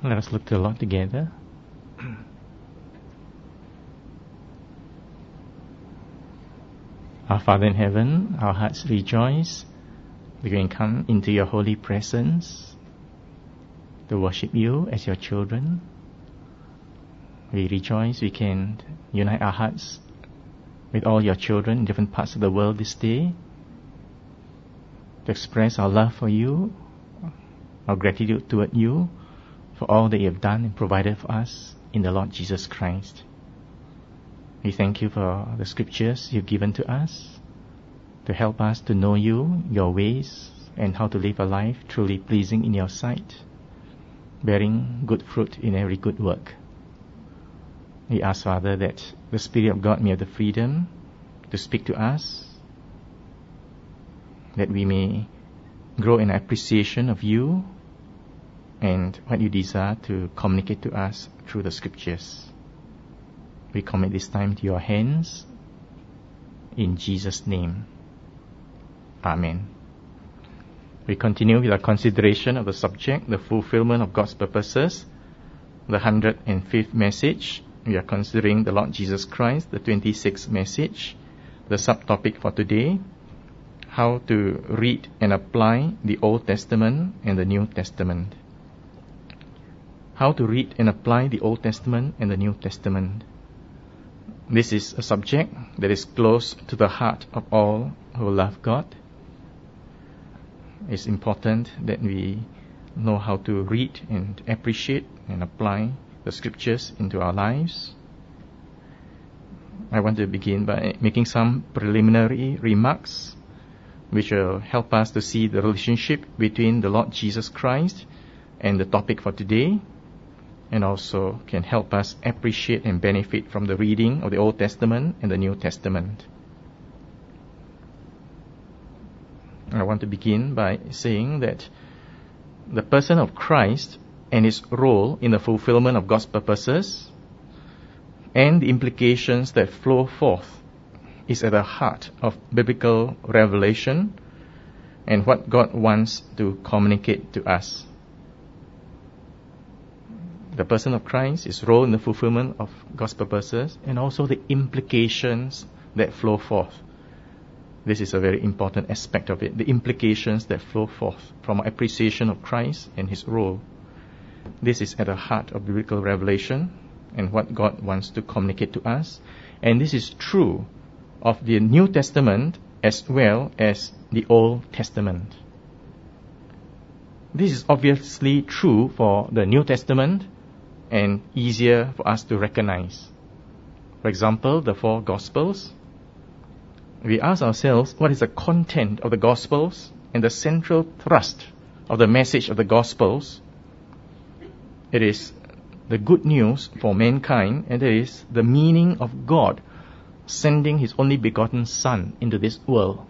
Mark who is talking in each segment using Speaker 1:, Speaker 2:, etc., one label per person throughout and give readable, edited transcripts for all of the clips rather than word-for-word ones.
Speaker 1: Let us look to the Lord together. Our Father in heaven, our hearts rejoice. We can come into your holy presence to worship you as your children. We rejoice we can unite our hearts with all your children in different parts of the world this day to express our love for you, our gratitude toward you for all that you have done and provided for us in the Lord Jesus Christ. We thank you for the scriptures you've given to us to help us to know you, your ways, and how to live a life truly pleasing in your sight, bearing good fruit in every good work. We ask, Father, that the Spirit of God may have the freedom to speak to us, that we may grow in appreciation of you and what you desire to communicate to us through the scriptures. We commit this time to your hands. In Jesus' name. Amen. We continue with our consideration of the subject, the fulfillment of God's purposes, the 105th message. We are considering the Lord Jesus Christ, the 26th message. The subtopic for today, how to read and apply the Old Testament and the New Testament. How to read and apply the Old Testament and the New Testament. This is a subject that is close to the heart of all who love God. It's important that we know how to read and appreciate and apply the scriptures into our lives. I want to begin by making some preliminary remarks which will help us to see the relationship between the Lord Jesus Christ and the topic for today, and also can help us appreciate and benefit from the reading of the Old Testament and the New Testament. I want to begin by saying that the person of Christ and his role in the fulfillment of God's purposes and the implications that flow forth is at the heart of biblical revelation and what God wants to communicate to us. The person of Christ, his role in the fulfillment of God's purposes, and also the implications that flow forth. This is a very important aspect of it, the implications that flow forth from our appreciation of Christ and his role. This is at the heart of biblical revelation and what God wants to communicate to us. And this is true of the New Testament as well as the Old Testament. This is obviously true for the New Testament and easier for us to recognize. For example, the 4 Gospels. We ask ourselves, what is the content of the Gospels and the central thrust of the message of the Gospels? It is the good news for mankind, and it is the meaning of God sending his only begotten Son into this world.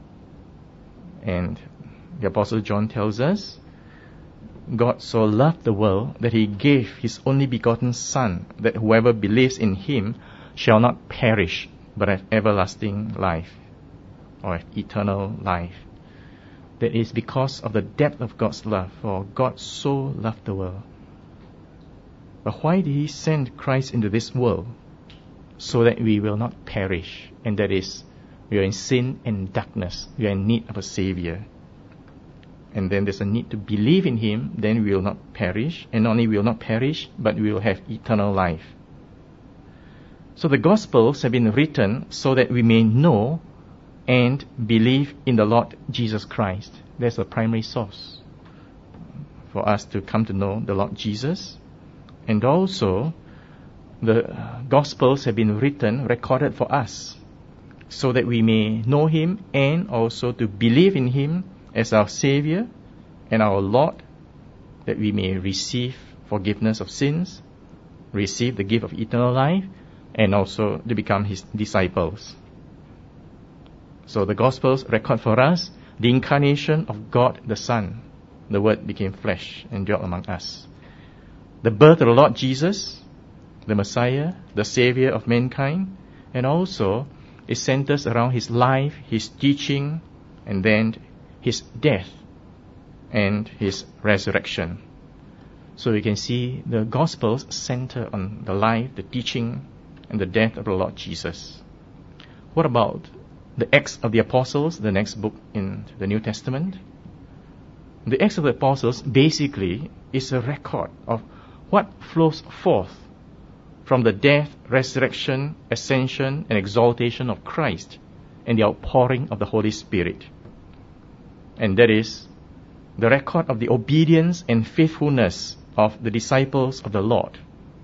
Speaker 1: And the Apostle John tells us, God so loved the world that he gave his only begotten Son, that whoever believes in him shall not perish, but have everlasting life, or have eternal life. That is because of the depth of God's love, for God so loved the world. But why did he send Christ into this world? So that we will not perish, and that is, we are in sin and darkness, we are in need of a Savior. And then there's a need to believe in him, then we will not perish, and not only we will not perish, but we will have eternal life. So the Gospels have been written so that we may know and believe in the Lord Jesus Christ. That's the primary source for us to come to know the Lord Jesus. And also, the Gospels have been written, recorded for us, so that we may know him and also to believe in him as our Savior and our Lord, that we may receive forgiveness of sins, receive the gift of eternal life, and also to become his disciples. So the Gospels record for us the incarnation of God the Son. The Word became flesh and dwelt among us. The birth of the Lord Jesus, the Messiah, the Savior of mankind, and also it centers around his life, his teaching, and then his death and his resurrection. So we can see the Gospels center on the life, the teaching, and the death of the Lord Jesus. What about the Acts of the Apostles, the next book in the New Testament? The Acts of the Apostles basically is a record of what flows forth from the death, resurrection, ascension, and exaltation of Christ and the outpouring of the Holy Spirit. And that is the record of the obedience and faithfulness of the disciples of the Lord.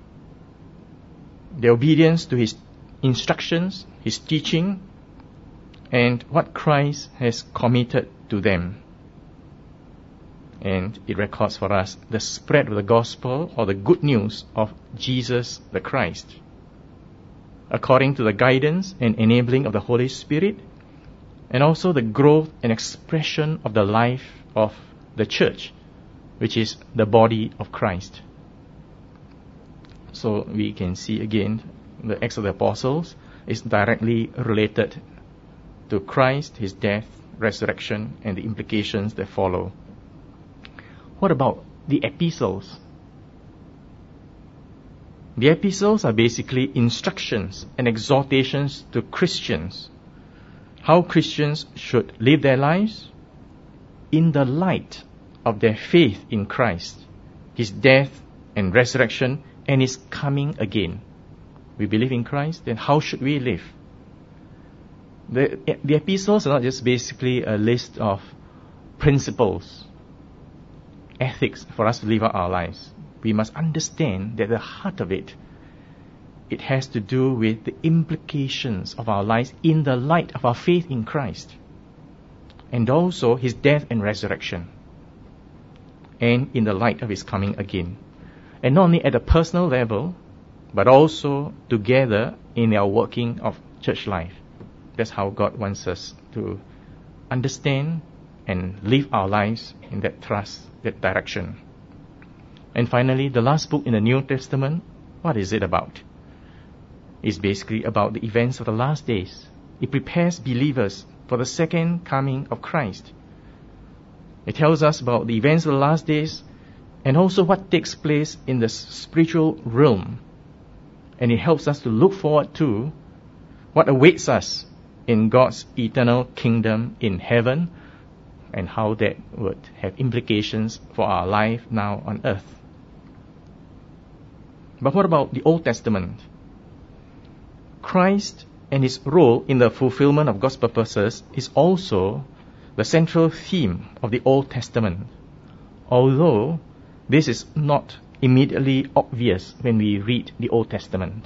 Speaker 1: The obedience to His instructions, His teaching, and what Christ has committed to them. And it records for us the spread of the gospel or the good news of Jesus the Christ, according to the guidance and enabling of the Holy Spirit, and also the growth and expression of the life of the church, which is the body of Christ. So we can see again the Acts of the Apostles is directly related to Christ, His death, resurrection, and the implications that follow. What about the epistles? The epistles are basically instructions and exhortations to Christians, how Christians should live their lives in the light of their faith in Christ, His death and resurrection, and His coming again. We believe in Christ, then how should we live? The epistles are not just basically a list of principles, ethics for us to live out our lives. We must understand that the heart of it has to do with the implications of our lives in the light of our faith in Christ, and also His death and resurrection, and in the light of His coming again. And not only at a personal level, but also together in our working of church life. That's how God wants us to understand and live our lives in that thrust, that direction. And finally, the last book in the New Testament, what is it about? It's basically about the events of the last days. It prepares believers for the second coming of Christ. It tells us about the events of the last days and also what takes place in the spiritual realm. And it helps us to look forward to what awaits us in God's eternal kingdom in heaven, and how that would have implications for our life now on earth. But what about the Old Testament? Christ and His role in the fulfillment of God's purposes is also the central theme of the Old Testament, although this is not immediately obvious when we read the Old Testament.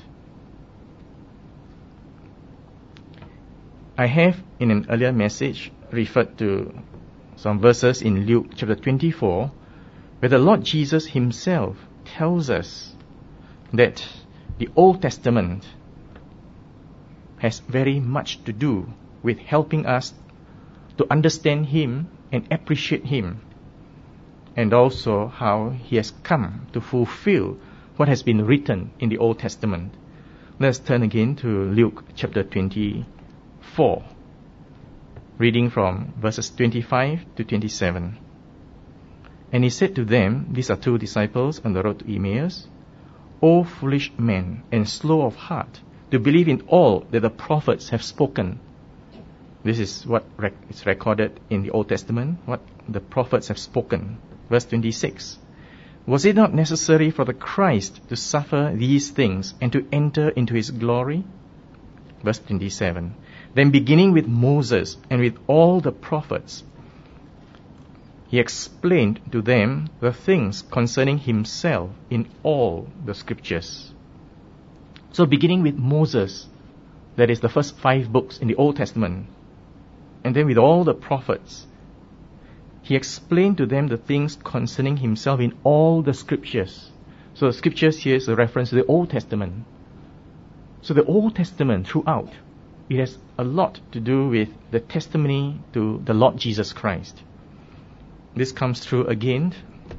Speaker 1: I have in an earlier message referred to some verses in Luke chapter 24, where the Lord Jesus Himself tells us that the Old Testament has very much to do with helping us to understand Him and appreciate Him, and also how He has come to fulfill what has been written in the Old Testament. Let's turn again to Luke chapter 24, reading from verses 25 to 27. And He said to them, these are two disciples on the road to Emmaus, O foolish men, and slow of heart, to believe in all that the prophets have spoken. This is what is recorded in the Old Testament, what the prophets have spoken. Verse 26. Was it not necessary for the Christ to suffer these things and to enter into His glory? Verse 27. Then beginning with Moses and with all the prophets, He explained to them the things concerning Himself in all the scriptures. So beginning with Moses, that is the first 5 books in the Old Testament, and then with all the prophets, He explained to them the things concerning Himself in all the scriptures. So the scriptures here is a reference to the Old Testament. So the Old Testament throughout, it has a lot to do with the testimony to the Lord Jesus Christ. This comes through again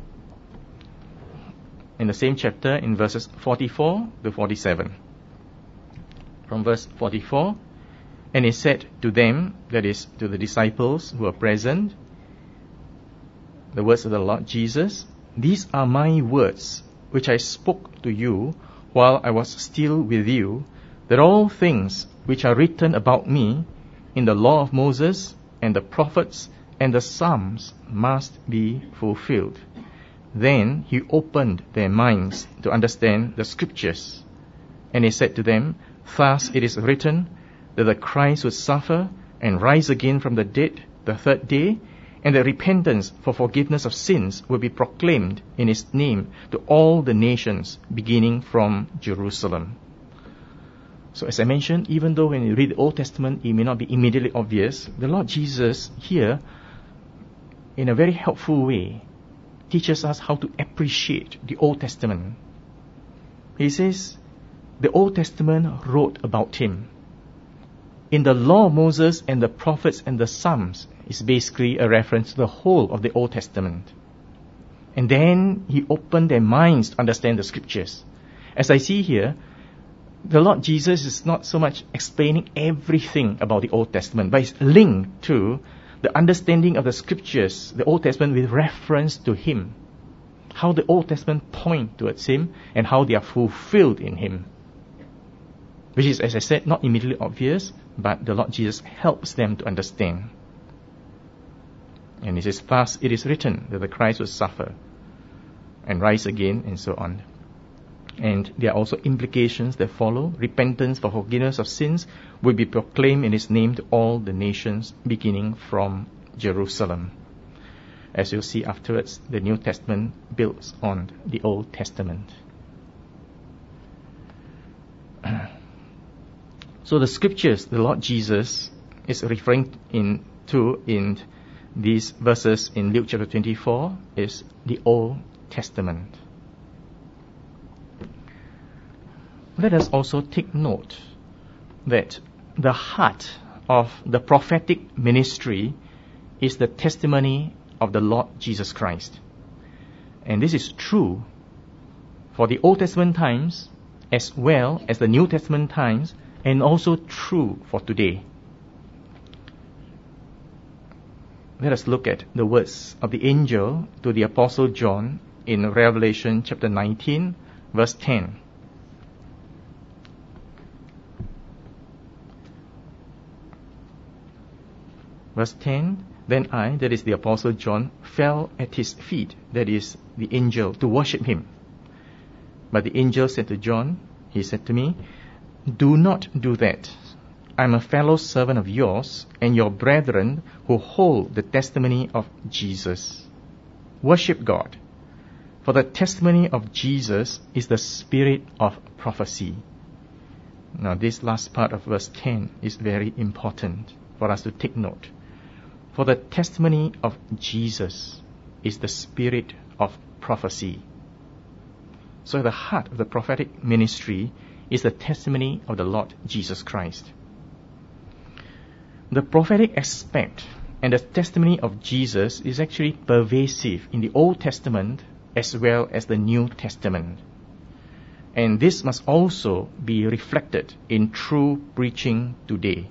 Speaker 1: in the same chapter in verses 44 to 47. From verse 44, and He said to them, that is, to the disciples who were present, the words of the Lord Jesus, these are my words, which I spoke to you while I was still with you, that all things which are written about me in the law of Moses and the prophets and the Psalms must be fulfilled. Then he opened their minds to understand the scriptures. And he said to them, thus it is written, that the Christ would suffer and rise again from the dead the third day, and that repentance for forgiveness of sins will be proclaimed in his name to all the nations, beginning from Jerusalem. So as I mentioned, even though when you read the Old Testament, it may not be immediately obvious, the Lord Jesus here, in a very helpful way, teaches us how to appreciate the Old Testament. He says, the Old Testament wrote about him. In the law of Moses and the prophets and the Psalms is basically a reference to the whole of the Old Testament. And then he opened their minds to understand the scriptures. As I see here, the Lord Jesus is not so much explaining everything about the Old Testament, but it's linked to the understanding of the scriptures, the Old Testament with reference to him. How the Old Testament point towards him and how they are fulfilled in him. Which is, as I said, not immediately obvious, but the Lord Jesus helps them to understand. And he says, thus it is written that the Christ will suffer and rise again, and so on. And there are also implications that follow. Repentance for forgiveness of sins will be proclaimed in his name to all the nations, beginning from Jerusalem. As you'll see afterwards, the New Testament builds on the Old Testament. So the scriptures the Lord Jesus is referring to in these verses in Luke chapter 24 is the Old Testament. Let us also take note that the heart of the prophetic ministry is the testimony of the Lord Jesus Christ. And this is true for the Old Testament times as well as the New Testament times, and also true for today. Let us look at the words of the angel to the Apostle John in Revelation chapter 19, verse 10. Verse 10, then I, that is the Apostle John, fell at his feet, that is the angel, to worship him. But the angel said to John, he said to me, do not do that. I am a fellow servant of yours and your brethren who hold the testimony of Jesus. Worship God. For the testimony of Jesus is the spirit of prophecy. Now this last part of verse 10 is very important for us to take note. For the testimony of Jesus is the spirit of prophecy. So the heart of the prophetic ministry is the testimony of the Lord Jesus Christ. The prophetic aspect and the testimony of Jesus is actually pervasive in the Old Testament as well as the New Testament. And this must also be reflected in true preaching today.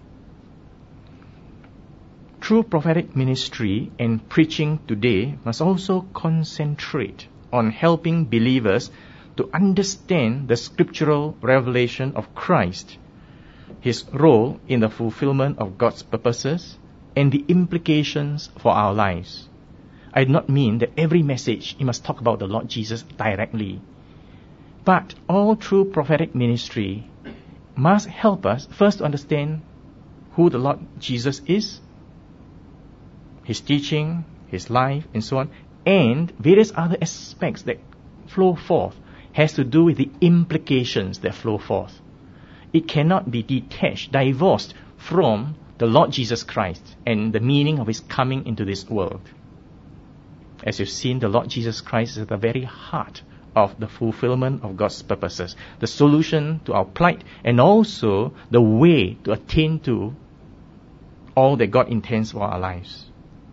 Speaker 1: True prophetic ministry and preaching today must also concentrate on helping believers to understand the scriptural revelation of Christ, his role in the fulfillment of God's purposes, and the implications for our lives. I do not mean that every message you must talk about the Lord Jesus directly. But all true prophetic ministry must help us first to understand who the Lord Jesus is, his teaching, his life, and so on, and various other aspects that flow forth has to do with the implications that flow forth. It cannot be detached, divorced from the Lord Jesus Christ and the meaning of his coming into this world. As you've seen, the Lord Jesus Christ is at the very heart of the fulfillment of God's purposes, the solution to our plight, and also the way to attain to all that God intends for our lives.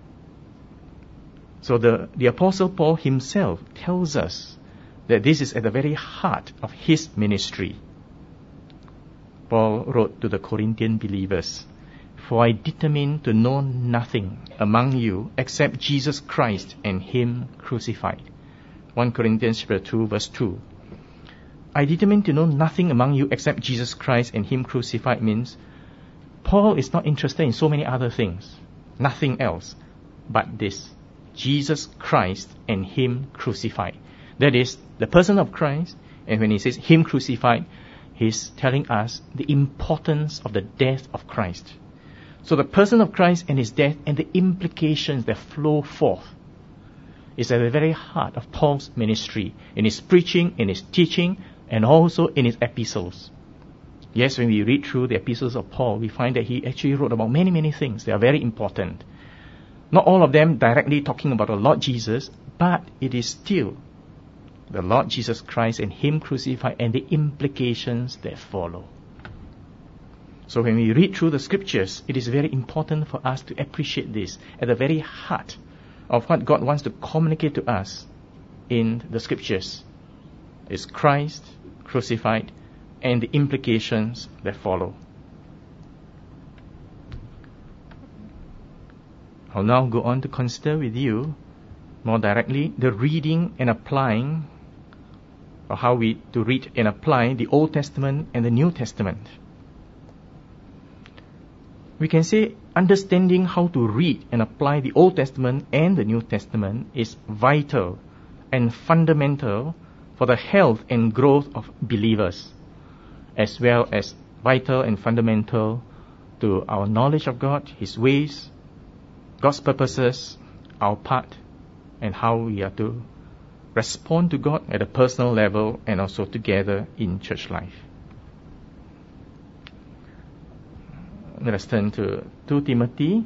Speaker 1: So the Apostle Paul himself tells us that this is at the very heart of his ministry. Paul wrote to the Corinthian believers, for I determined to know nothing among you except Jesus Christ and him crucified. 1 Corinthians chapter 2, verse 2. I determined to know nothing among you except Jesus Christ and Him crucified means Paul is not interested in so many other things. Nothing else but this. Jesus Christ and Him crucified. That is, the person of Christ, and when he says Him crucified, he's telling us the importance of the death of Christ. So the person of Christ and His death and the implications that flow forth is at the very heart of Paul's ministry, in his preaching, in his teaching, and also in his epistles. Yes, when we read through the epistles of Paul, we find that he actually wrote about many, many things. They are very important. Not all of them directly talking about the Lord Jesus, but it is still the Lord Jesus Christ and Him crucified and the implications that follow. So when we read through the scriptures, it is very important for us to appreciate this at the very heart of what God wants to communicate to us in the scriptures. Is Christ crucified and the implications that follow. I'll now go on to consider with you more directly the reading and applying, or how we to read and apply the Old Testament and the New Testament. We can say understanding how to read and apply the Old Testament and the New Testament is vital and fundamental for the health and growth of believers, as well as vital and fundamental to our knowledge of God, His ways, God's purposes, our part, and how we are to respond to God at a personal level and also together in church life. Let us turn to 2 Timothy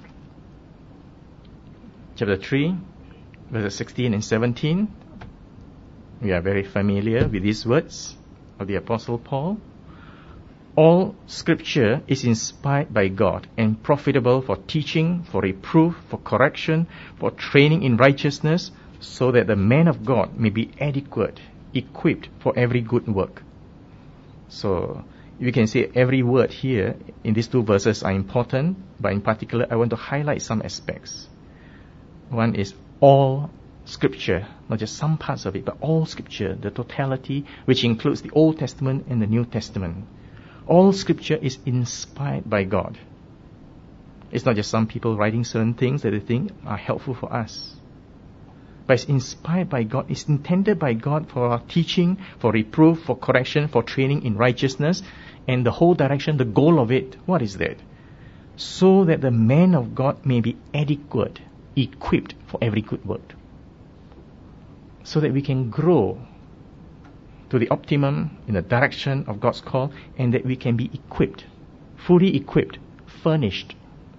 Speaker 1: chapter 3, verses 16 and 17. We are very familiar with these words of the Apostle Paul. All Scripture is inspired by God and profitable for teaching, for reproof, for correction, for training in righteousness, so that the man of God may be adequate, equipped for every good work. So, we can say every word here in these two verses are important, but in particular I want to highlight some aspects. One is all Scripture, not just some parts of it, but all Scripture, the totality, which includes the Old Testament and the New Testament. All Scripture is inspired by God. It's not just some people writing certain things that they think are helpful for us. But it's inspired by God. It's intended by God for our teaching, for reproof, for correction, for training in righteousness. And the whole direction, the goal of it, what is that? So that the man of God may be adequate, equipped for every good work. So that we can grow to the optimum in the direction of God's call, and that we can be equipped, fully equipped, furnished.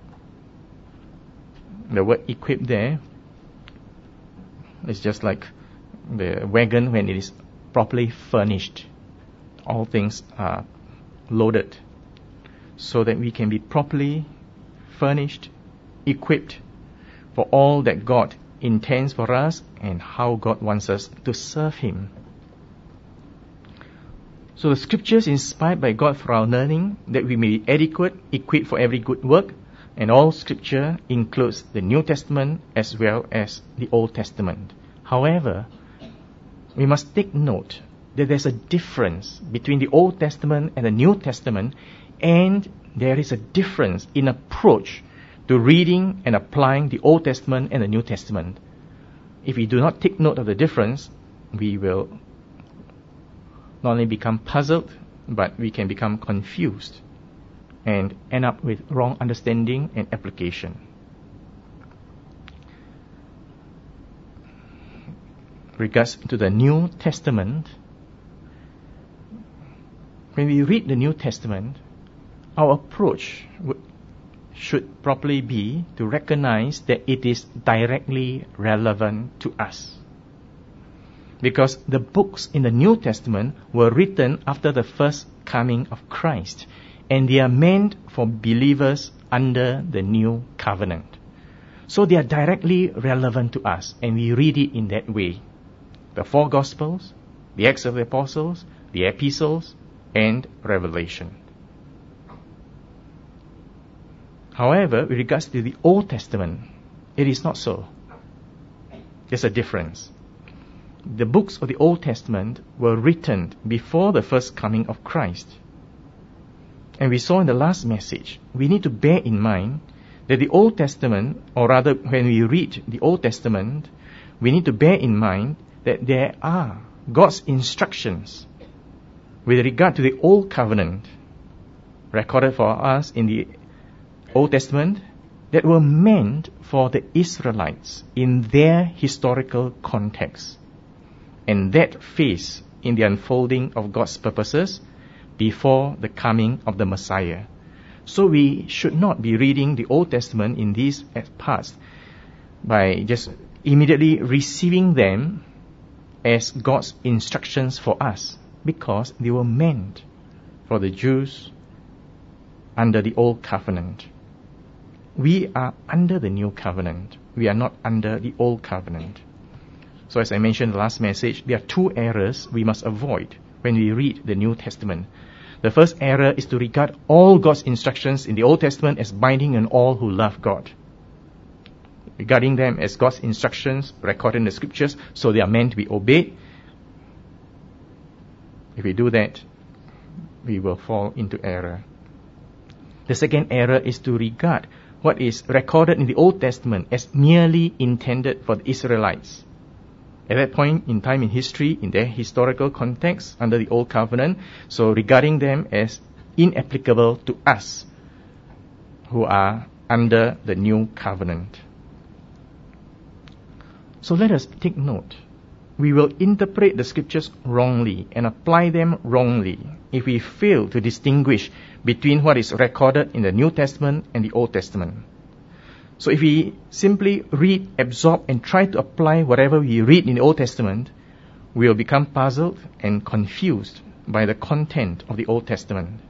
Speaker 1: The word equipped there is just like the wagon when it is properly furnished. All things are loaded, so that we can be properly furnished, equipped for all that God intends for us and how God wants us to serve Him. So the Scriptures inspired by God for our learning, that we may be adequate, equipped for every good work, and all Scripture includes the New Testament as well as the Old Testament. However, we must take note that there's a difference between the Old Testament and the New Testament, and there is a difference in approach to reading and applying the Old Testament and the New Testament. If we do not take note of the difference, we will not only become puzzled, but we can become confused and end up with wrong understanding and application. Regards to the New Testament, when we read the New Testament, our approach should properly be to recognize that it is directly relevant to us. Because the books in the New Testament were written after the first coming of Christ, and they are meant for believers under the new covenant. So they are directly relevant to us, and we read it in that way. The four Gospels, the Acts of the Apostles, the Epistles, and Revelation. However, with regards to the Old Testament, it is not so. There's a difference. the books of the Old Testament were written before the first coming of Christ. And we saw in the last message, we need to bear in mind that the Old Testament, or rather when we read the Old Testament, we need to bear in mind that there are God's instructions with regard to the Old Covenant recorded for us in the Old Testament that were meant for the Israelites in their historical context, and that phase in the unfolding of God's purposes before the coming of the Messiah. So we should not be reading the Old Testament in these parts by just immediately receiving them as God's instructions for us, because they were meant for the Jews under the Old Covenant. We are under the New Covenant. We are not under the Old Covenant. So as I mentioned in the last message, there are two errors we must avoid when we read the New Testament. The first error is to regard all God's instructions in the Old Testament as binding on all who love God, regarding them as God's instructions recorded in the Scriptures, so they are meant to be obeyed. If we do that, we will fall into error. The second error is to regard what is recorded in the Old Testament as merely intended for the Israelites. At that point in time in history, in their historical context under the Old Covenant, so regarding them as inapplicable to us who are under the New Covenant. So let us take note. We will interpret the Scriptures wrongly and apply them wrongly if we fail to distinguish between what is recorded in the New Testament and the Old Testament. So if we simply read, absorb, and try to apply whatever we read in the Old Testament, we will become puzzled and confused by the content of the Old Testament.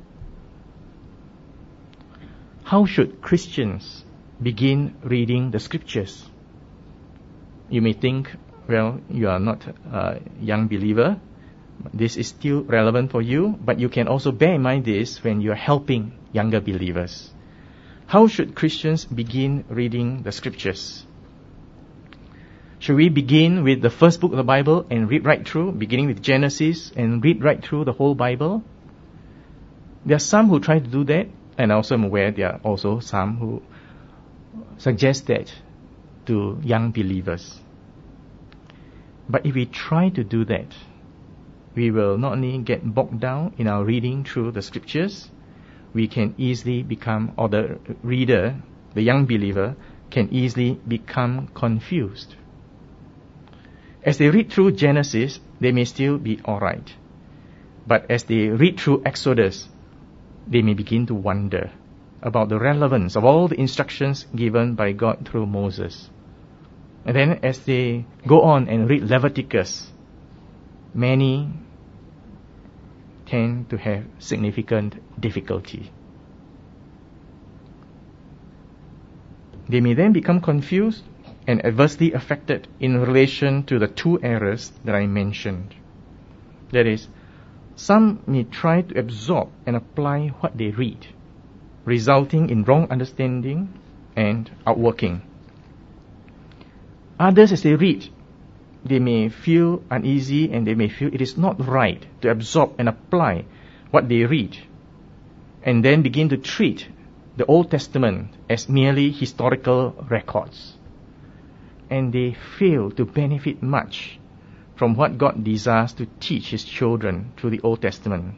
Speaker 1: How should Christians begin reading the Scriptures? You may think, well, you are not a young believer. This is still relevant for you, but you can also bear in mind this when you are helping younger believers. How should Christians begin reading the Scriptures? Should we begin with the first book of the Bible and read right through, beginning with Genesis and read right through the whole Bible? There are some who try to do that, and I also am aware there are also some who suggest that to young believers. But if we try to do that, we will not only get bogged down in our reading through the Scriptures, we can easily become, or the reader, the young believer, can easily become confused. As they read through Genesis, they may still be alright. But as they read through Exodus, they may begin to wonder about the relevance of all the instructions given by God through Moses. And then as they go on and read Leviticus, many tend to have significant difficulty. They may then become confused and adversely affected in relation to the two errors that I mentioned. That is, some may try to absorb and apply what they read, resulting in wrong understanding and outworking. Others, as they read, they may feel uneasy and they may feel it is not right to absorb and apply what they read, and then begin to treat the Old Testament as merely historical records. And they fail to benefit much from what God desires to teach His children through the Old Testament.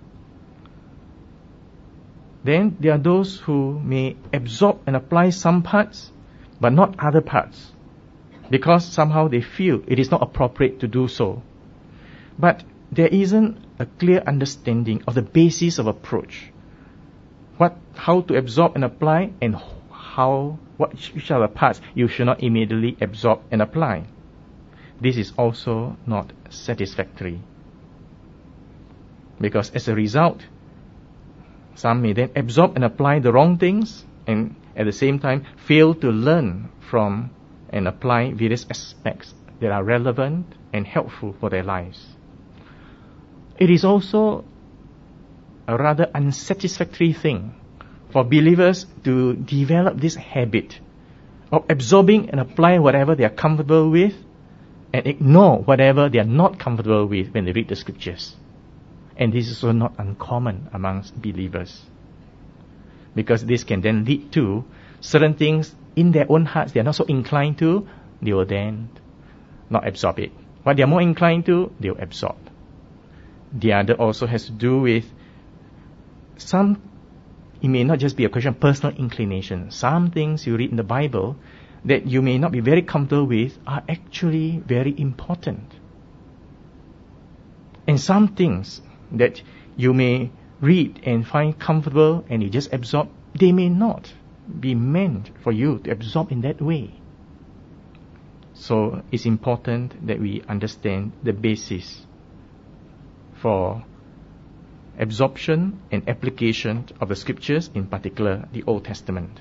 Speaker 1: Then there are those who may absorb and apply some parts, but not other parts, because somehow they feel it is not appropriate to do so. But there isn't a clear understanding of the basis of approach. How to absorb and apply, and which are the parts you should not immediately absorb and apply. This is also not satisfactory, because as a result, some may then absorb and apply the wrong things, and at the same time fail to learn from and apply various aspects that are relevant and helpful for their lives. It is also a rather unsatisfactory thing for believers to develop this habit of absorbing and applying whatever they are comfortable with, and ignore whatever they are not comfortable with when they read the scriptures. And this is also not uncommon amongst believers, because this can then lead to certain things in their own hearts they are not so inclined to, they will then not absorb it. What they are more inclined to, they will absorb. The other also has to do with it may not just be a question of personal inclination. Some things you read in the Bible that you may not be very comfortable with are actually very important. And some things that you may read and find comfortable and you just absorb, they may not be meant for you to absorb in that way. So it's important that we understand the basis for absorption and application of the scriptures, in particular the Old Testament.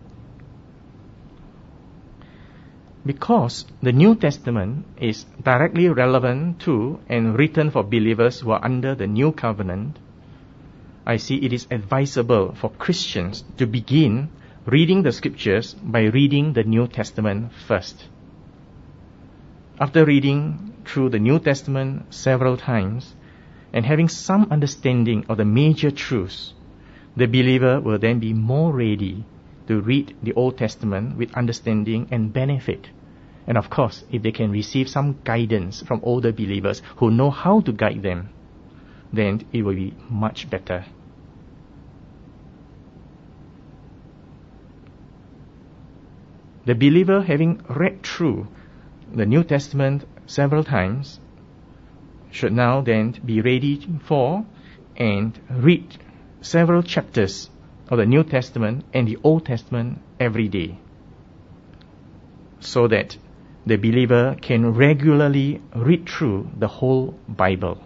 Speaker 1: Because the New Testament is directly relevant to and written for believers who are under the New Covenant, I see it is advisable for Christians to begin reading the scriptures by reading the New Testament first. After reading through the New Testament several times and having some understanding of the major truths, the believer will then be more ready to read the Old Testament with understanding and benefit. And of course, if they can receive some guidance from older believers who know how to guide them, then it will be much better. The believer, having read through the New Testament several times, should now then be ready for and read several chapters of the New Testament and the Old Testament every day, so that the believer can regularly read through the whole Bible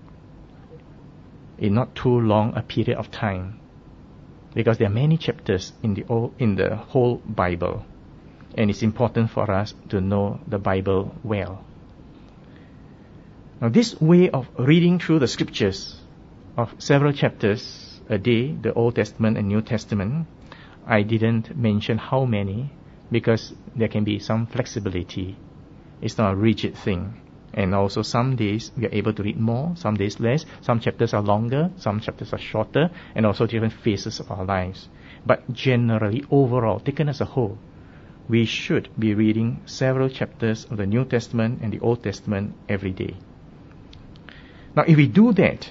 Speaker 1: in not too long a period of time, because there are many chapters in the whole Bible, and it's important for us to know the Bible well. Now, this way of reading through the scriptures of several chapters a day, the Old Testament and New Testament, I didn't mention how many, because there can be some flexibility. It's not a rigid thing. And also some days we are able to read more, some days less. Some chapters are longer, some chapters are shorter, and also different phases of our lives. But generally, overall, taken as a whole, we should be reading several chapters of the New Testament and the Old Testament every day. Now, if we do that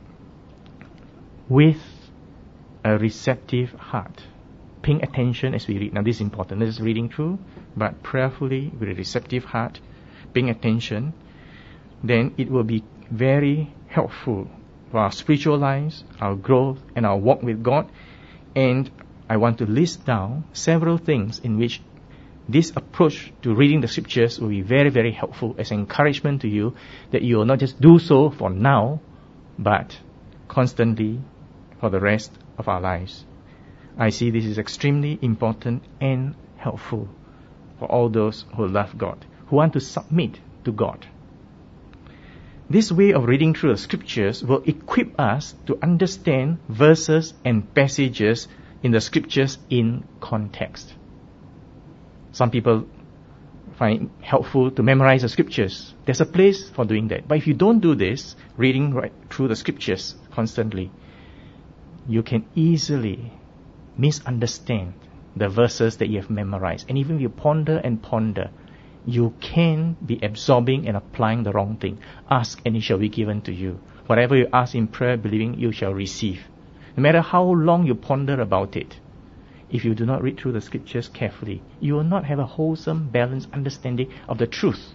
Speaker 1: with a receptive heart, paying attention as we read. Now, this is important. This is reading through, but prayerfully with a receptive heart, paying attention, then it will be very helpful for our spiritual lives, our growth, and our walk with God. And I want to list down several things in which this approach to reading the scriptures will be very, very helpful as encouragement to you, that you will not just do so for now, but constantly for the rest of our lives. I see this is extremely important and helpful for all those who love God, who want to submit to God. This way of reading through the scriptures will equip us to understand verses and passages in the scriptures in context. Some people find it helpful to memorize the scriptures. There's a place for doing that. But if you don't do this, reading right through the scriptures constantly, you can easily misunderstand the verses that you have memorized. And even if you ponder and ponder, you can be absorbing and applying the wrong thing. Ask and it shall be given to you. Whatever you ask in prayer, believing, you shall receive. No matter how long you ponder about it, if you do not read through the scriptures carefully, you will not have a wholesome, balanced understanding of the truth.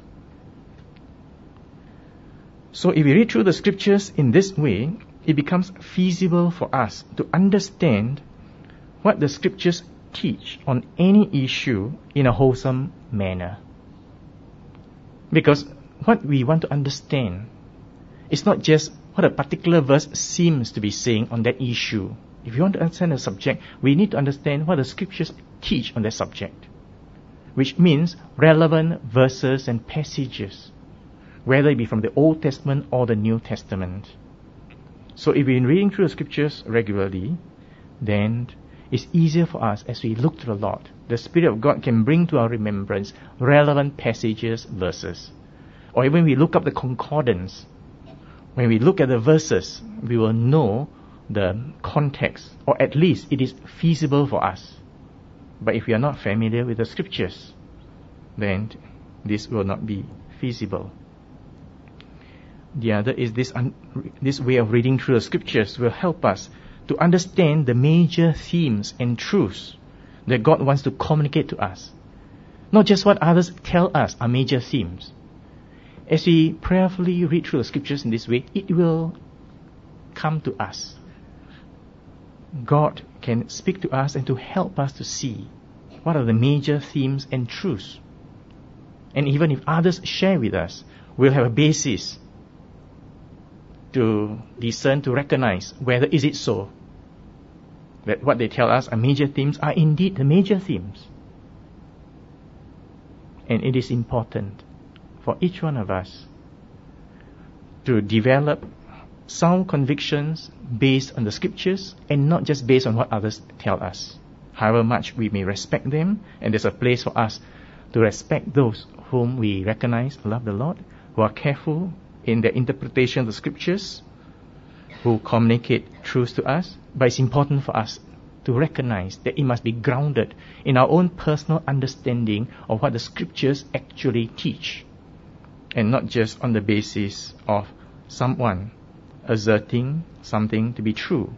Speaker 1: So if we read through the scriptures in this way, it becomes feasible for us to understand what the scriptures teach on any issue in a wholesome manner. Because what we want to understand is not just what a particular verse seems to be saying on that issue. If you want to understand a subject, we need to understand what the scriptures teach on that subject, which means relevant verses and passages, whether it be from the Old Testament or the New Testament. So if we're reading through the scriptures regularly, then it's easier for us as we look to the Lord. The Spirit of God can bring to our remembrance relevant passages, verses. or even we look up the concordance, when we look at the verses, we will know the context, or at least it is feasible for us. But if we are not familiar with the scriptures, then this will not be feasible. The other is this way of reading through the scriptures will help us to understand the major themes and truths that God wants to communicate to us. Not just what others tell us are major themes. As we prayerfully read through the scriptures in this way, it will come to us. God can speak to us and to help us to see what are the major themes and truths. And even if others share with us, we'll have a basis to discern, to recognize whether is it so that what they tell us are major themes are indeed the major themes. And it is important for each one of us to develop sound convictions based on the scriptures and not just based on what others tell us. However much we may respect them, and there's a place for us to respect those whom we recognize love the Lord, who are careful in their interpretation of the scriptures, who communicate truths to us. But it's important for us to recognize that it must be grounded in our own personal understanding of what the scriptures actually teach, and not just on the basis of someone asserting something to be true.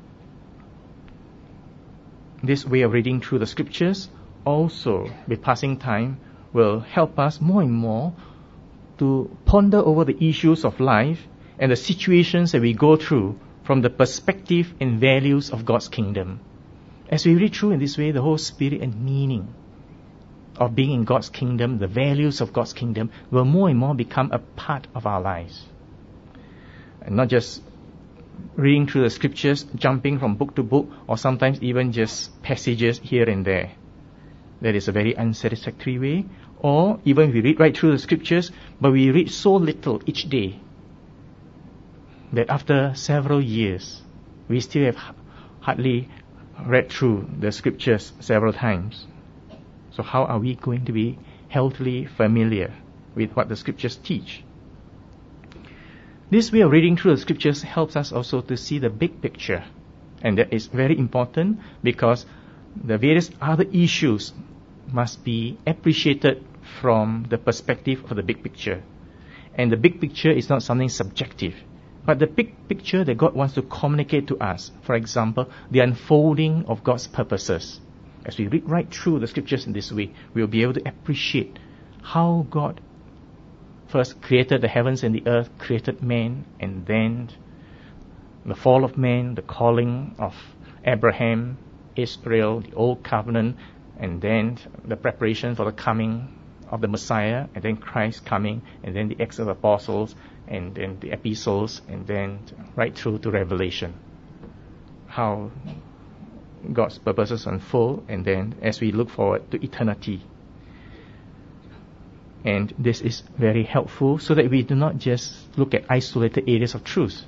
Speaker 1: This way of reading through the scriptures also, with passing time, will help us more and more to ponder over the issues of life and the situations that we go through from the perspective and values of God's kingdom. As we read through in this way, the whole spirit and meaning of being in God's kingdom, the values of God's kingdom, will more and more become a part of our lives. And not just reading through the scriptures, jumping from book to book, or sometimes even just passages here and there. That is a very unsatisfactory way. Or even if we read right through the scriptures, but we read so little each day that after several years, we still have hardly read through the scriptures several times. So how are we going to be healthily familiar with what the scriptures teach? This way of reading through the scriptures helps us also to see the big picture. And that is very important because the various other issues must be appreciated from the perspective of the big picture. And the big picture is not something subjective, but the big picture that God wants to communicate to us. For example, the unfolding of God's purposes. As we read right through the scriptures in this way, we will be able to appreciate how God first created the heavens and the earth, created man, and then the fall of man, the calling of Abraham, Israel, the old covenant, and then the preparation for the coming of the Messiah, and then Christ coming, and then the Acts of Apostles, and then the epistles, and then right through to Revelation. How God's purposes unfold, and then as we look forward to eternity. And this is very helpful so that we do not just look at isolated areas of truth.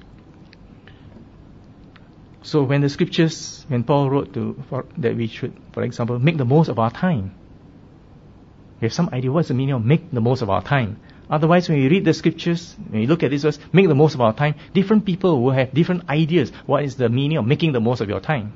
Speaker 1: So when the scriptures, when Paul wrote that we should, for example, make the most of our time, we have some idea what's the meaning of make the most of our time. Otherwise, when we read the scriptures, when we look at this verse, make the most of our time, different people will have different ideas. What is the meaning of making the most of your time?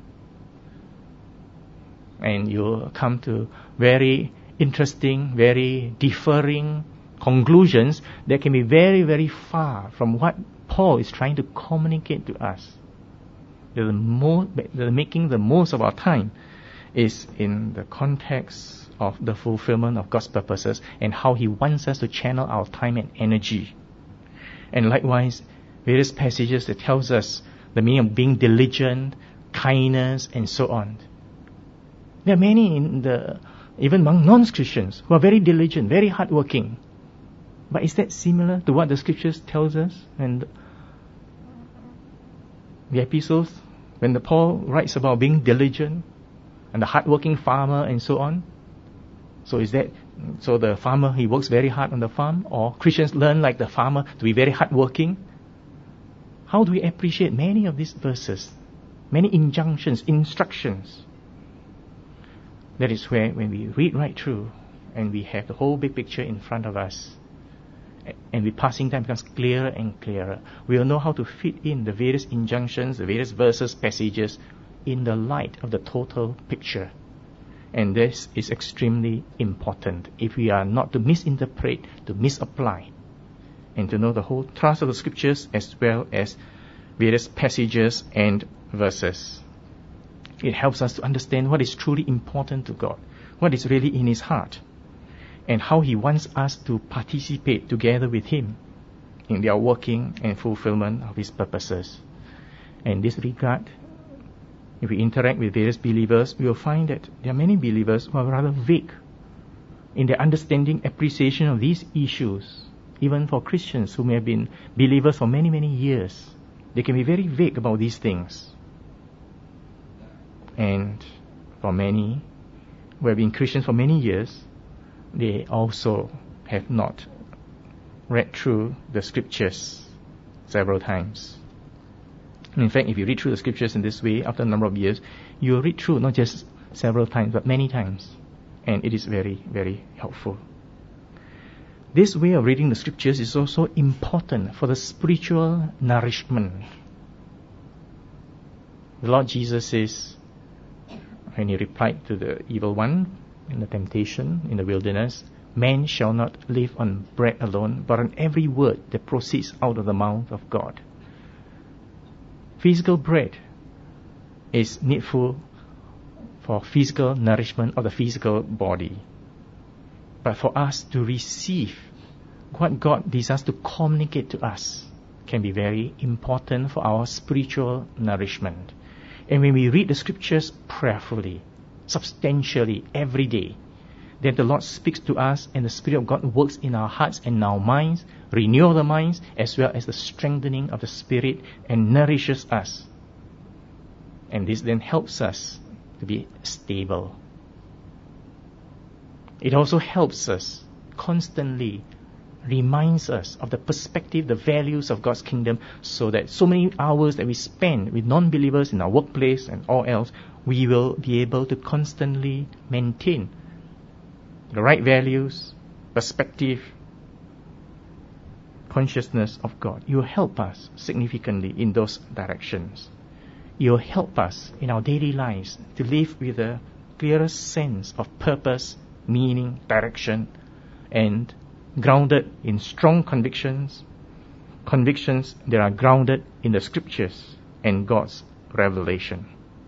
Speaker 1: And you'll come to very interesting, very differing conclusions that can be very, very far from what Paul is trying to communicate to us. The making the most of our time is in the context of the fulfillment of God's purposes and how He wants us to channel our time and energy. And likewise, various passages that tells us the meaning of being diligent, kindness, and so on. There are many even among non-Christians who are very diligent, very hardworking. But is that similar to what the scriptures tells us? And the epistles, when Paul writes about being diligent and the hardworking farmer and so on. So the farmer, he works very hard on the farm, or Christians learn like the farmer to be very hardworking? How do we appreciate many of these verses, many injunctions, instructions? That is where when we read right through and we have the whole big picture in front of us, And with passing time, it becomes clearer and clearer. We will know how to fit in the various injunctions, the various verses, passages, in the light of the total picture. And this is extremely important if we are not to misinterpret, to misapply, and to know the whole thrust of the scriptures as well as various passages and verses. It helps us to understand what is truly important to God, what is really in His heart, and how He wants us to participate together with Him in the working and fulfillment of His purposes. And in this regard, if we interact with various believers, we will find that there are many believers who are rather vague in their understanding, appreciation of these issues. Even for Christians who may have been believers for many, many years, they can be very vague about these things. And for many who have been Christians for many years, they also have not read through the scriptures several times. In fact, if you read through the scriptures in this way, after a number of years, you will read through not just several times, but many times. And it is very, very helpful. This way of reading the scriptures is also important for the spiritual nourishment. The Lord Jesus says, when He replied to the evil one in the temptation in the wilderness, man shall not live on bread alone, but on every word that proceeds out of the mouth of God. Physical bread is needful for physical nourishment of the physical body. But for us to receive what God desires to communicate to us can be very important for our spiritual nourishment. And when we read the scriptures prayerfully, substantially, every day, then the Lord speaks to us and the Spirit of God works in our hearts and our minds, renew the minds, as well as the strengthening of the Spirit, and nourishes us. And this then helps us to be stable. It also helps us constantly, reminds us of the perspective, the values of God's kingdom, so that so many hours that we spend with non-believers in our workplace and all else, we will be able to constantly maintain the right values, perspective, consciousness of God. You will help us significantly in those directions. You will help us in our daily lives to live with a clearer sense of purpose, meaning, direction, and grounded in strong convictions that are grounded in the scriptures and God's revelation.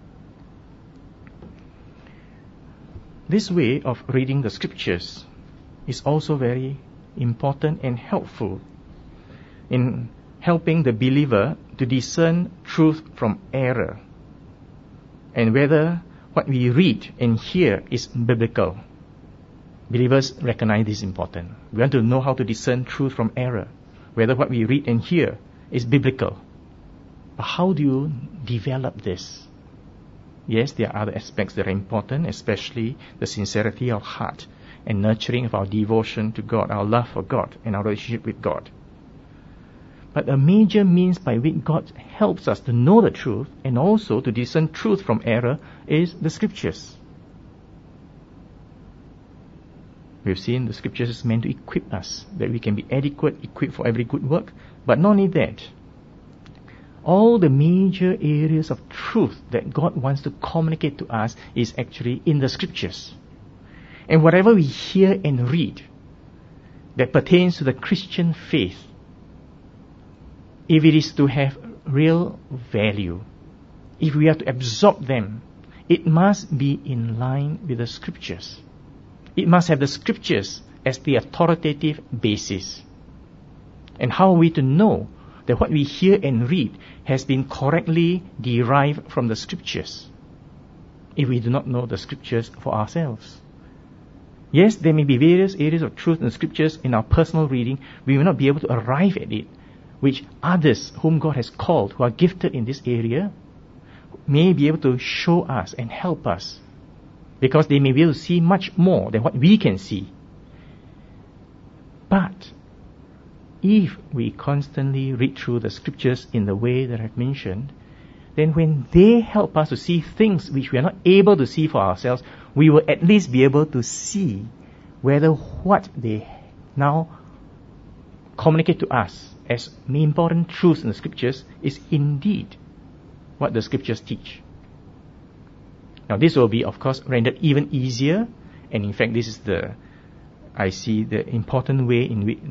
Speaker 1: This way of reading the scriptures is also very important and helpful in helping the believer to discern truth from error, and whether what we read and hear is biblical. Believers recognize this is important. We want to know how to discern truth from error, whether what we read and hear is biblical. But how do you develop this? Yes, there are other aspects that are important, especially the sincerity of heart and nurturing of our devotion to God, our love for God, and our relationship with God. But a major means by which God helps us to know the truth and also to discern truth from error is the scriptures. We've seen the scriptures is meant to equip us, that we can be adequate, equipped for every good work. But not only that, all the major areas of truth that God wants to communicate to us is actually in the scriptures. And whatever we hear and read that pertains to the Christian faith, if it is to have real value, if we are to absorb them, it must be in line with the scriptures. It must have the scriptures as the authoritative basis. And how are we to know that what we hear and read has been correctly derived from the scriptures if we do not know the scriptures for ourselves? Yes, there may be various areas of truth in the scriptures in our personal reading. We will not be able to arrive at it, which others whom God has called, who are gifted in this area, may be able to show us and help us, because they may be able to see much more than what we can see. But if we constantly read through the scriptures in the way that I've mentioned, then when they help us to see things which we are not able to see for ourselves, we will at least be able to see whether what they now communicate to us as important truths in the scriptures is indeed what the scriptures teach. Now this will be, of course, rendered even easier, and in fact this is the important way in which,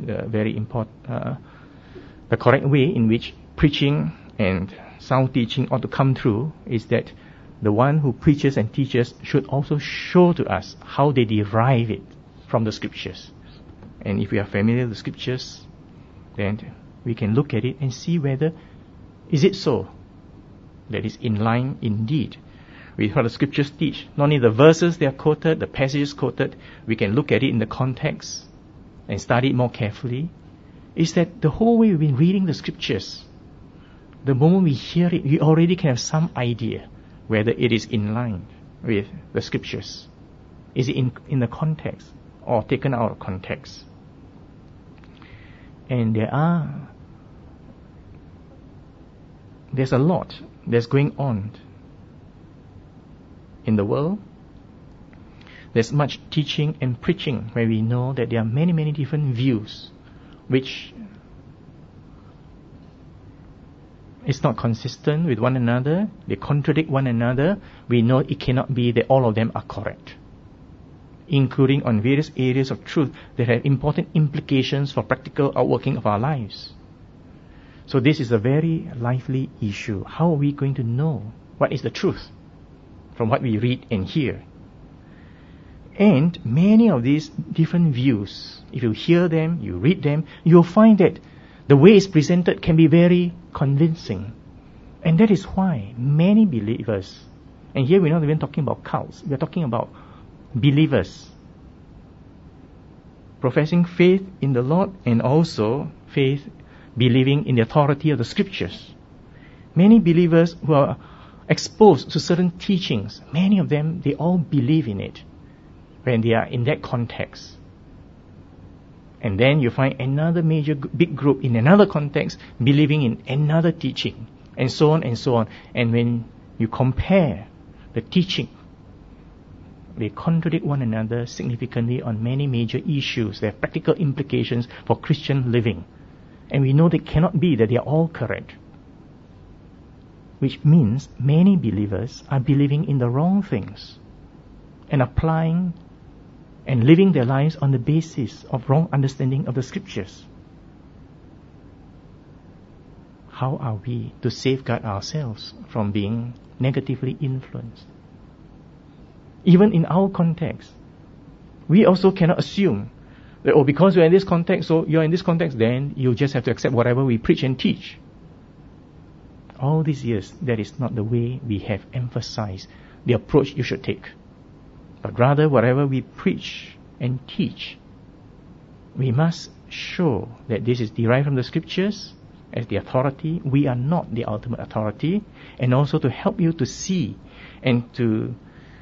Speaker 1: the correct way in which preaching and sound teaching ought to come through, is that the one who preaches and teaches should also show to us how they derive it from the scriptures. And if we are familiar with the scriptures, then we can look at it and see whether is it so that is in line indeed with what the scriptures teach. Not only the verses they are quoted, the passages quoted, we can look at it in the context and study it more carefully. Is that the whole way we've been reading the scriptures, the moment we hear it, we already can have some idea whether it is in line with the scriptures. Is it in the context or taken out of context? And there's a lot that's going on in the world. There's much teaching and preaching where we know that there are many, many different views which is not consistent with one another. They contradict one another. We know it cannot be that all of them are correct, including on various areas of truth that have important implications for practical outworking of our lives. So this is a very lively issue. How are we going to know what is the truth from what we read and hear? And many of these different views, if you hear them, you read them, you'll find that the way it's presented can be very convincing. And that is why many believers, and here we're not even talking about cults, we're talking about believers professing faith in the Lord and also faith believing in the authority of the scriptures. Many believers who are exposed to certain teachings, many of them, they all believe in it when they are in that context. And then you find another major big group in another context believing in another teaching, and so on and so on. And when you compare the teaching, they contradict one another significantly on many major issues. They have practical implications for Christian living. And we know they cannot be that they are all correct. Which means many believers are believing in the wrong things and applying and living their lives on the basis of wrong understanding of the scriptures. How are we to safeguard ourselves from being negatively influenced? Even in our context, we also cannot assume that, because you're in this context, so you're in this context, then you just have to accept whatever we preach and teach. All these years, that is not the way we have emphasized the approach you should take. But rather, whatever we preach and teach, we must show that this is derived from the scriptures as the authority. We are not the ultimate authority. And also to help you to see and to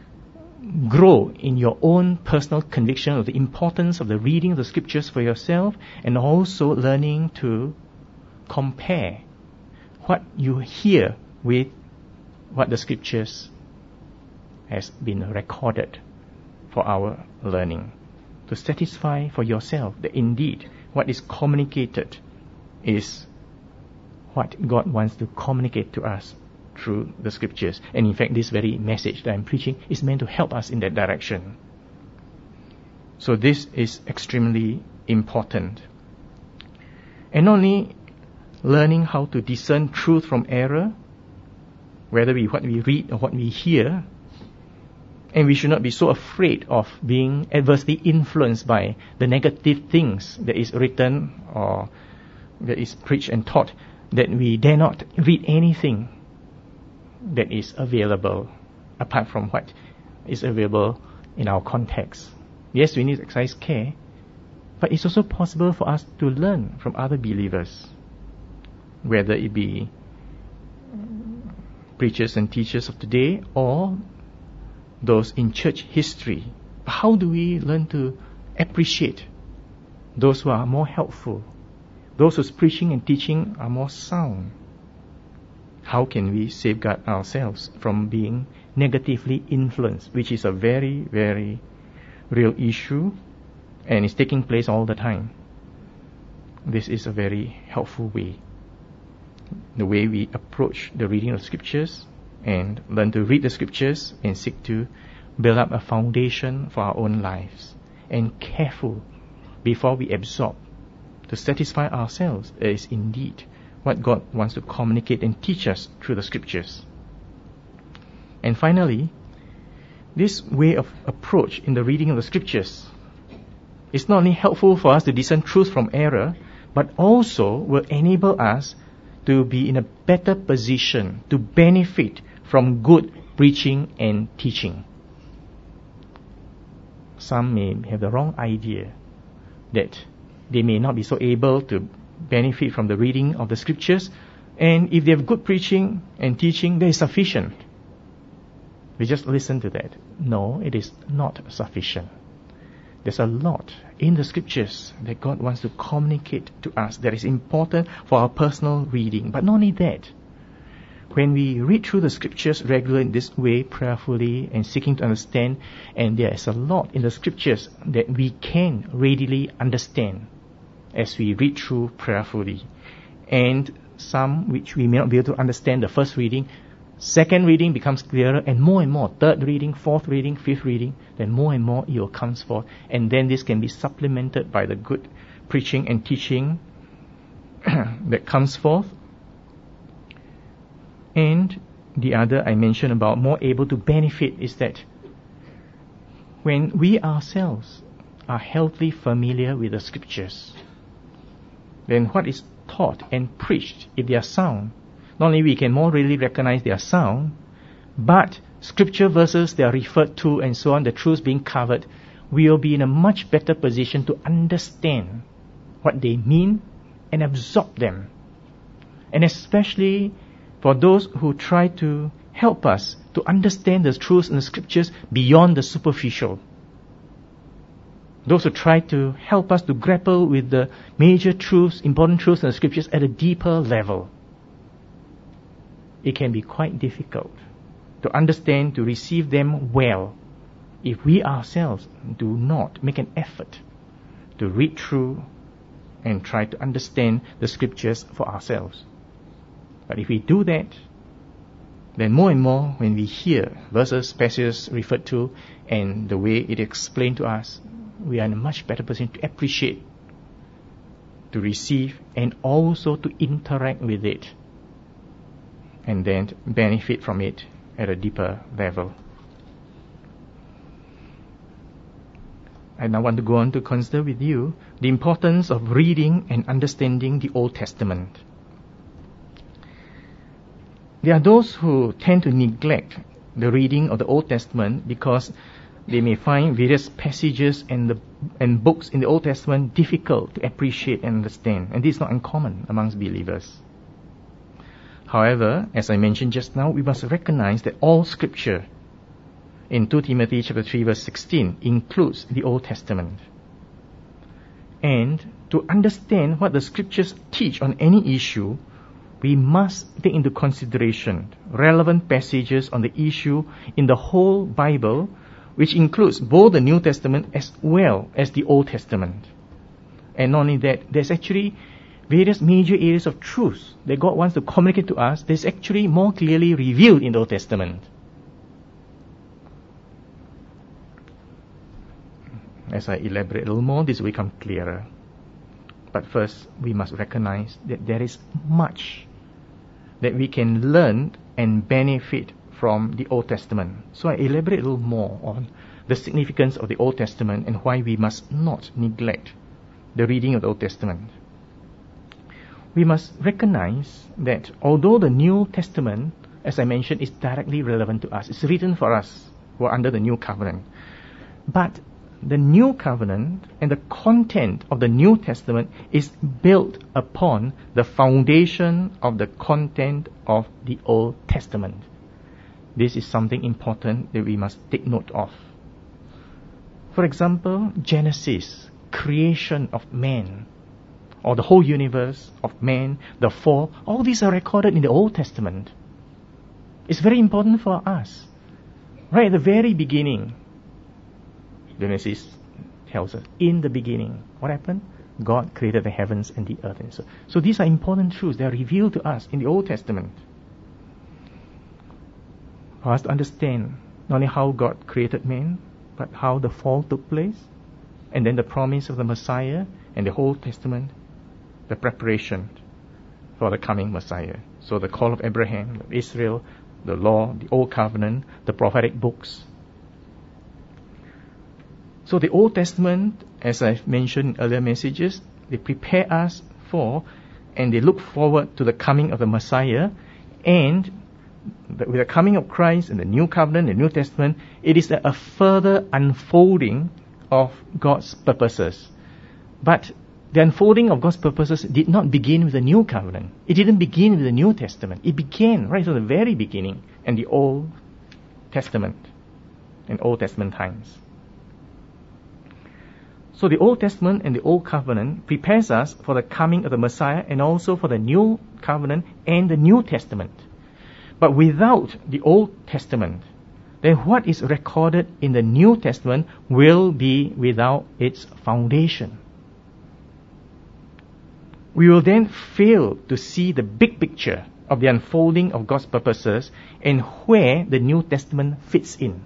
Speaker 1: grow in your own personal conviction of the importance of the reading of the scriptures for yourself, and also learning to compare what you hear with what the scriptures has been recorded for our learning, to satisfy for yourself that indeed what is communicated is what God wants to communicate to us through the scriptures. And in fact, this very message that I'm preaching is meant to help us in that direction. So this is extremely important. And not only learning how to discern truth from error, whether what we read or what we hear, and we should not be so afraid of being adversely influenced by the negative things that is written or that is preached and taught, that we dare not read anything that is available apart from what is available in our context. Yes, we need to exercise care, but it's also possible for us to learn from other believers, whether it be preachers and teachers of today or those in church history. How do we learn to appreciate those who are more helpful, those whose preaching and teaching are more sound? How can we safeguard ourselves from being negatively influenced, which is a very, very real issue and is taking place all the time? this is a very helpful way. The way we approach the reading of scriptures and learn to read the scriptures and seek to build up a foundation for our own lives. And careful before we absorb, to satisfy ourselves is indeed what God wants to communicate and teach us through the scriptures. And finally, this way of approach in the reading of the scriptures is not only helpful for us to discern truth from error, but also will enable us to be in a better position to benefit from good preaching and teaching. Some may have the wrong idea that they may not be so able to benefit from the reading of the scriptures, and if they have good preaching and teaching, that is sufficient. We just listen to that. No, it is not sufficient. There's a lot in the scriptures that God wants to communicate to us that is important for our personal reading. But not only that, when we read through the scriptures regularly in this way, prayerfully and seeking to understand, and there is a lot in the scriptures that we can readily understand as we read through prayerfully, and some which we may not be able to understand the first reading, second reading becomes clearer, and more, third reading, fourth reading, fifth reading, then more and more it will come forth, and then this can be supplemented by the good preaching and teaching that comes forth. And the other I mentioned about more able to benefit is that when we ourselves are healthily familiar with the scriptures, then what is taught and preached, if they are sound, not only we can more readily recognize they are sound, but scripture verses they are referred to and so on, the truths being covered, we will be in a much better position to understand what they mean and absorb them. And especially for those who try to help us to understand the truths in the scriptures beyond the superficial. Those who try to help us to grapple with the major truths, important truths in the scriptures at a deeper level. It can be quite difficult to understand, to receive them well, if we ourselves do not make an effort to read through and try to understand the scriptures for ourselves. But if we do that, then more and more when we hear verses, passages referred to, and the way it explained to us, we are in a much better position to appreciate, to receive, and also to interact with it, and then benefit from it at a deeper level. I now want to go on to consider with you the importance of reading and understanding the Old Testament. There are those who tend to neglect the reading of the Old Testament because they may find various passages and books in the Old Testament difficult to appreciate and understand, and this is not uncommon amongst believers. However, as I mentioned just now, we must recognize that all Scripture in 2 Timothy chapter 3 verse 16 includes the Old Testament. And to understand what the Scriptures teach on any issue, we must take into consideration relevant passages on the issue in the whole Bible, which includes both the New Testament as well as the Old Testament. And not only that, there's actually various major areas of truth that God wants to communicate to us that's actually more clearly revealed in the Old Testament. As I elaborate a little more, this will become clearer. But first, we must recognize that there is much that we can learn and benefit from the Old Testament. So I elaborate a little more on the significance of the Old Testament and why we must not neglect the reading of the Old Testament. We must recognize that although the New Testament, as I mentioned, is directly relevant to us, it's written for us who are under the New Covenant, but the New Covenant and the content of the New Testament is built upon the foundation of the content of the Old Testament. This is something important that we must take note of. For example, Genesis, creation of man, or the whole universe of man, the fall, all these are recorded in the Old Testament. It's very important for us. Right at the very beginning, Genesis tells us, in the beginning, what happened? God created the heavens and the earth. And so these are important truths. They are revealed to us in the Old Testament. For us to understand not only how God created man, but how the fall took place, and then the promise of the Messiah, and the whole Testament, the preparation for the coming Messiah. So the call of Abraham, Israel, the law, the Old Covenant, the prophetic books. So the Old Testament, as I've mentioned in earlier messages, they prepare us for and they look forward to the coming of the Messiah, and with the coming of Christ and the New Covenant, the New Testament, it is a further unfolding of God's purposes. But the unfolding of God's purposes did not begin with the New Covenant. It didn't begin with the New Testament. It began right from the very beginning in the Old Testament, in Old Testament times. So the Old Testament and the Old Covenant prepares us for the coming of the Messiah and also for the New Covenant and the New Testament. But without the Old Testament, then what is recorded in the New Testament will be without its foundation. We will then fail to see the big picture of the unfolding of God's purposes and where the New Testament fits in.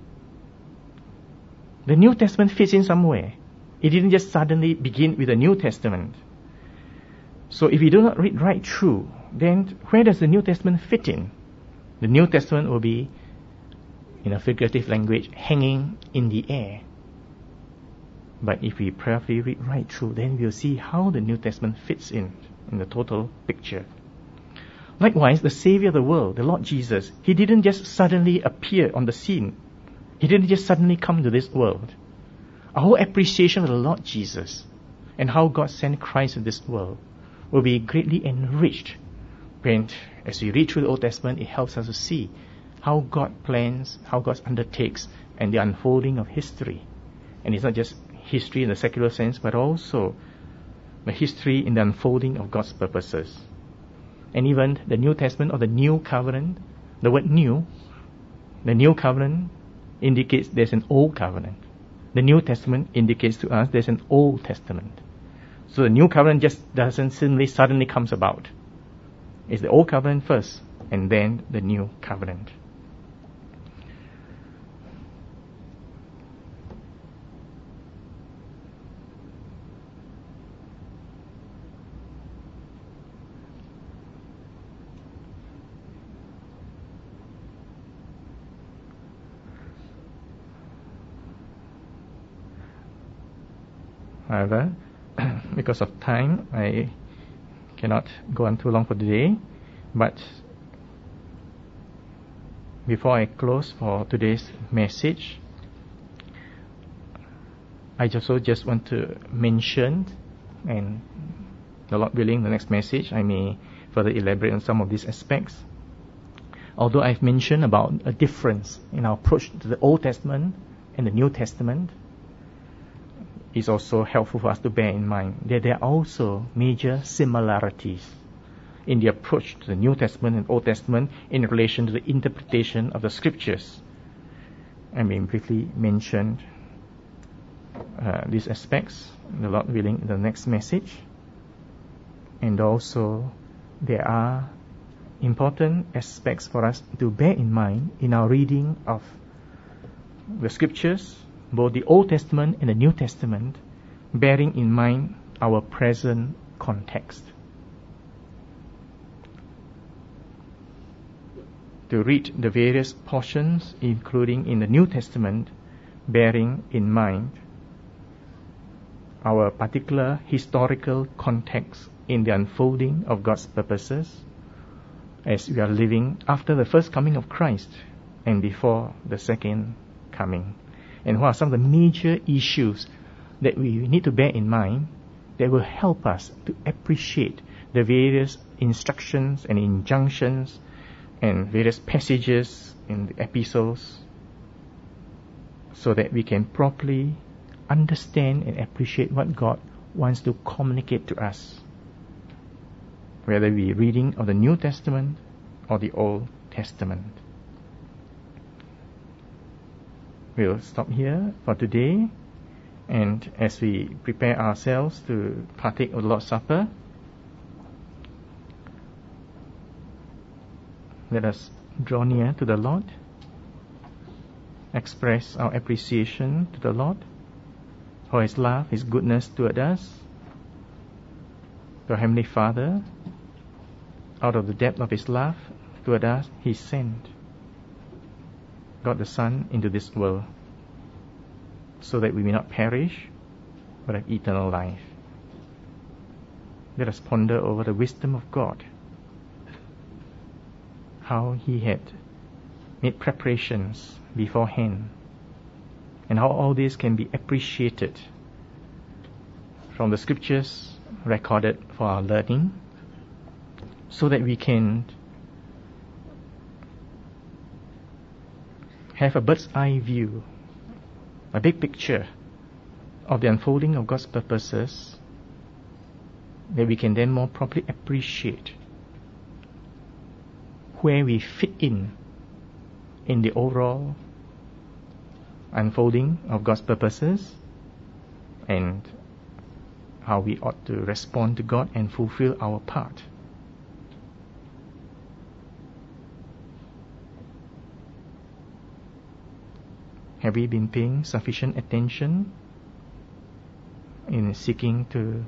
Speaker 1: The New Testament fits in somewhere. It didn't just suddenly begin with the New Testament. So if we do not read right through, then where does the New Testament fit in? The New Testament will be, in a figurative language, hanging in the air. But if we prayerfully read right through, then we'll see how the New Testament fits in the total picture. Likewise, the Savior of the world, the Lord Jesus, He didn't just suddenly appear on the scene. He didn't just suddenly come to this world. Our whole appreciation of the Lord Jesus and how God sent Christ to this world will be greatly enriched when, as we read through the Old Testament, it helps us to see how God plans, how God undertakes, and the unfolding of history. And it's not just history in the secular sense, but also the history in the unfolding of God's purposes. And even the New Testament or the New Covenant, the word new, the New Covenant indicates there's an Old Covenant. The New Testament indicates to us there's an Old Testament. So the New Covenant just doesn't suddenly comes about. It's the Old Covenant first, and then the New Covenant. However, because of time, I cannot go on too long for today. But before I close for today's message, I just want to mention, and the Lord willing, the next message I may further elaborate on some of these aspects. Although I've mentioned about a difference in our approach to the Old Testament and the New Testament, it's also helpful for us to bear in mind that there are also major similarities in the approach to the New Testament and Old Testament in relation to the interpretation of the Scriptures. I may briefly mention these aspects, the Lord willing, in the next message. And also, there are important aspects for us to bear in mind in our reading of the Scriptures, both the Old Testament and the New Testament, bearing in mind our present context. To read the various portions, including in the New Testament, bearing in mind our particular historical context in the unfolding of God's purposes as we are living after the first coming of Christ and before the second coming. And what are some of the major issues that we need to bear in mind that will help us to appreciate the various instructions and injunctions and various passages in the epistles, so that we can properly understand and appreciate what God wants to communicate to us, whether we are reading of the New Testament or the Old Testament. We'll stop here for today, And as we prepare ourselves to partake of the Lord's Supper, let us draw near to the Lord, express our appreciation to the Lord for His love, His goodness toward us. To our Heavenly Father, out of the depth of His love toward us, He sent God the Son into this world, so that we may not perish, but have eternal life. Let us ponder over the wisdom of God, how He had made preparations beforehand, and how all this can be appreciated from the scriptures recorded for our learning, so that we can have a bird's eye view, a big picture of the unfolding of God's purposes, that we can then more properly appreciate where we fit in the overall unfolding of God's purposes, and how we ought to respond to God and fulfill our part. Have we been paying sufficient attention in seeking to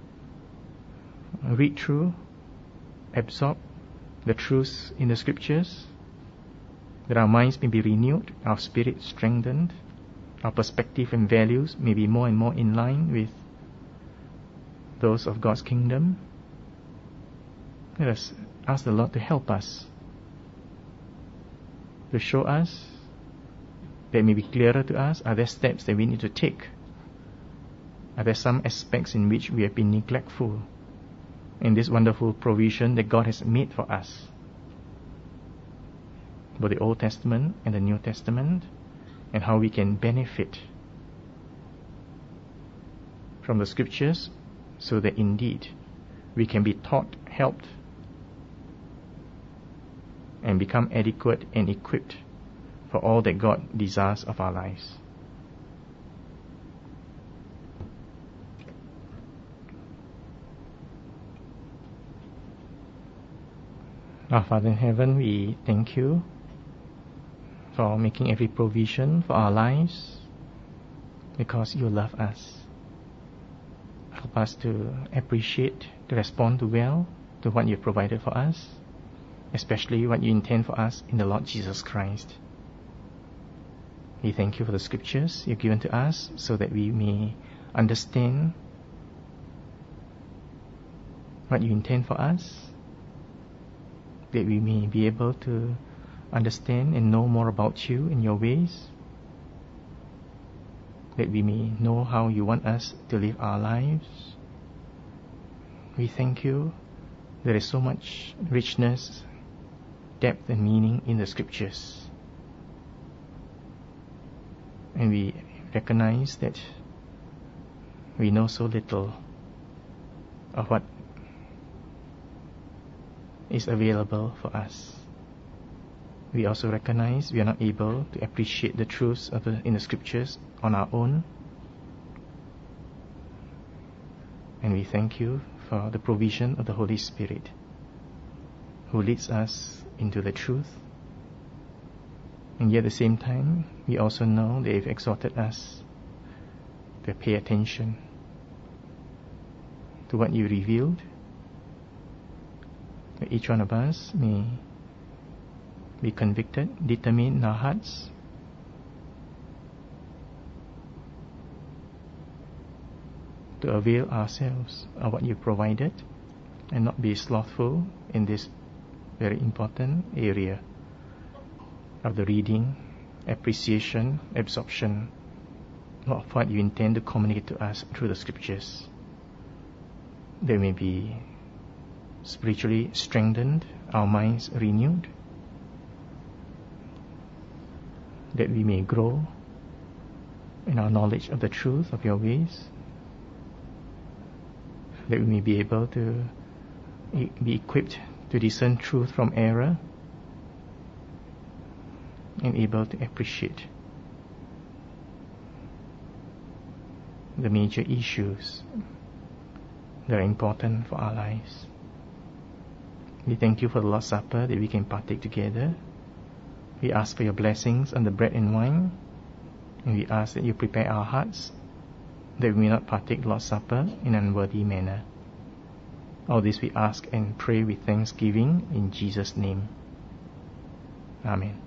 Speaker 1: read through, absorb the truths in the scriptures, that our minds may be renewed, our spirit strengthened, our perspective and values may be more and more in line with those of God's kingdom? Let us ask the Lord to help us, to show us, that may be clearer to us. Are there steps that we need to take? Are there some aspects in which we have been neglectful in this wonderful provision that God has made for us, both the Old Testament and the New Testament, and how we can benefit from the scriptures, so that indeed we can be taught, helped, and become adequate and equipped for all that God desires of our lives. Our Father in heaven, we thank you for making every provision for our lives, because you love us. Help us to appreciate, to respond well to what you've provided for us, especially what you intend for us in the Lord Jesus Christ. We thank you for the scriptures you've given to us, so that we may understand what you intend for us, that we may be able to understand and know more about you and your ways, that we may know how you want us to live our lives. We thank you. There is so much richness, depth and meaning in the scriptures. And we recognize that we know so little of what is available for us. We also recognize we are not able to appreciate the truths in the scriptures on our own. And we thank you for the provision of the Holy Spirit, who leads us into the truth. And yet at the same time, we also know that you've exhorted us to pay attention to what you revealed, that each one of us may be convicted, determined in our hearts to avail ourselves of what you provided, and not be slothful in this very important area of the reading, appreciation, absorption of what you intend to communicate to us through the scriptures. They may be spiritually strengthened, our minds renewed, that we may grow in our knowledge of the truth of your ways, that we may be able to be equipped to discern truth from error, and able to appreciate the major issues that are important for our lives. We thank you for the Lord's Supper that we can partake together. We ask for your blessings on the bread and wine, and we ask that you prepare our hearts that we may not partake Lord's Supper in an unworthy manner. All this we ask and pray with thanksgiving in Jesus' name. Amen.